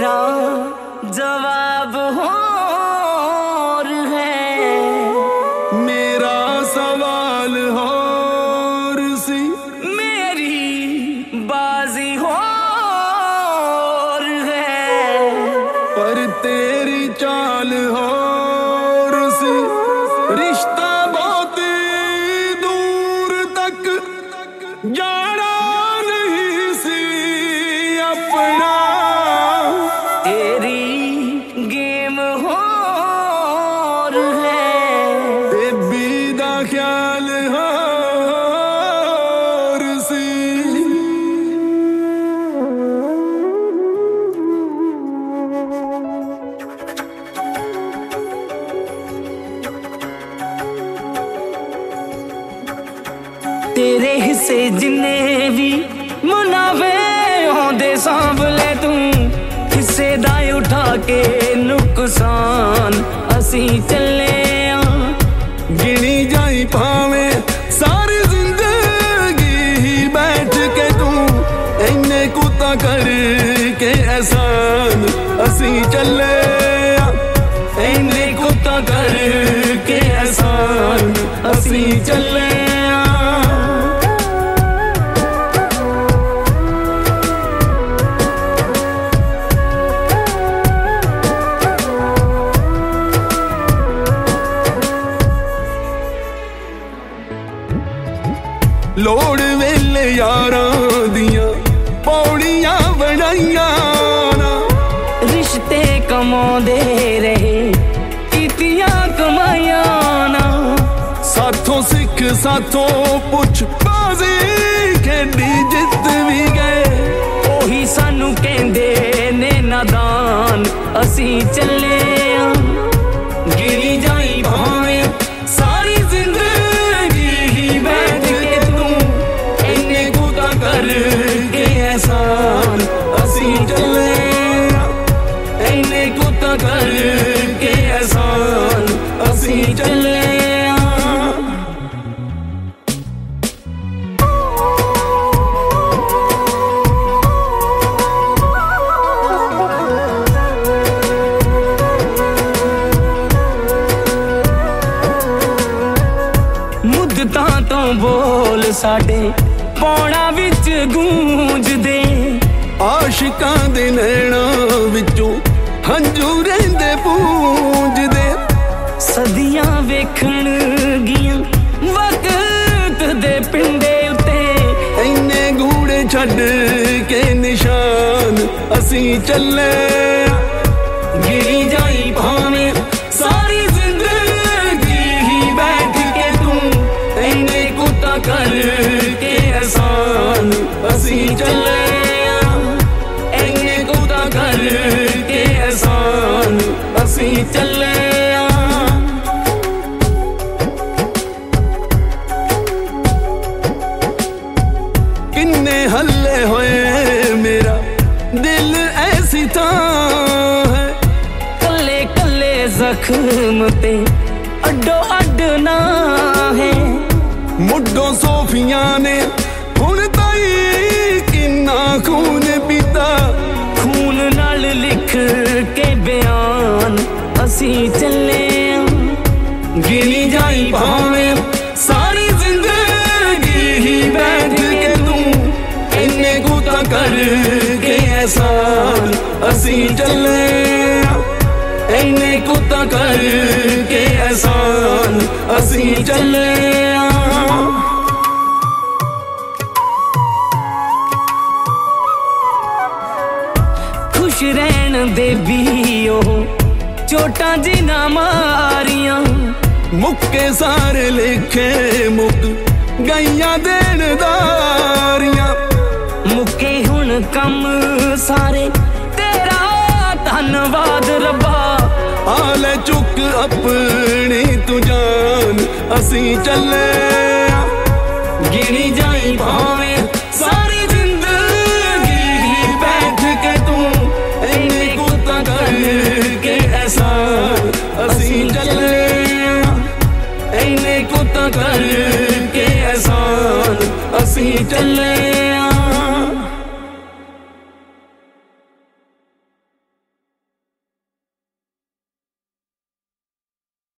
मेरा जवाब और है, मेरा सवाल और सी, मेरी बाजी और है, पर तेरी चाल और सी। रिश्ता बहुत दूर तक जाना नहीं सी अपना, तेरी गेम और है, बेबी दा ख्याल और सी। तेरे हिस्से जिन्ने भी मुनाफे होंदे सांभ ले तू, हिस्सेदार उठा के नुकसान असी चले आ। गिनी जाई भावें सारी जिंदगी ही बैठ के तू, इन्ने कुत्ता कर के एहसान असी चले आ। इन्ने कुत्ता कर के एहसान असी चले आ। लोड़ वेले यारां दियां पौड़ियां बनाइयां ना, रिश्ते कमांदे रहे कीतियां कमाइयां ना, साथों सिख साथों पुछ बाजी खेडी जित भी गए, ओही सानू कहंदे ने नादान असी चले आ। गिरी जाई भावें सारी जिंदगी ही बैठ के तू, इन्ने कुत्ता कर के एहसान असी चले आ। इन्ने कुत्ता कर के एहसान असी चले आ। मुद्दतां तो बोल साडे पौड़ा विच गूंजदे, आशिकां दे नैणां विचों हंझू रहिंदे पूंजदे, सदियां वेखण गियां वक्त दे पिंडे उत्ते, इन्ने गूड़े छड्ड के निशान असी चले। गिरी जाई भावें सारी जिंदगी ही बैठ के तू, इन्ने कुत्ता कर के एहसान असी चले आ। इन्ने कुत्ता कर के एहसान असी चले आ। किन्ने हल्ले होए मेरा दिल ऐसी थां है, कल्ले कल्ले जख्म पे अड्डो अड्ड ना है, मुड्डों सोफियां ने हुण ताई किन्ना खून पीता, खून नाल लिख के बयान असी चले आ। गिनी जाई भावें सारी जिंदगी ही बैठ के तू, इन्ने कुत्ता कर के एहसान असी चले आ। इन्ने कुत्ता कर के एहसान असी चले आ। खुश रहन दे भी ओ चोटां जिन्हां मारियां, मुक्के सारे लेखे मुक गईयां देनदारियां, मुक्के हुण कम सारे तेरा धन्नवाद रब्बा। आले चुक अपनी तू जान असी चले आ। गिनी जाई भावें सारी जिंदगी ही बैठ के तू, इन्ने कुत्ता कर के एहसान असी चले आ। इन्ने कुत्ता कर के एहसान असी चले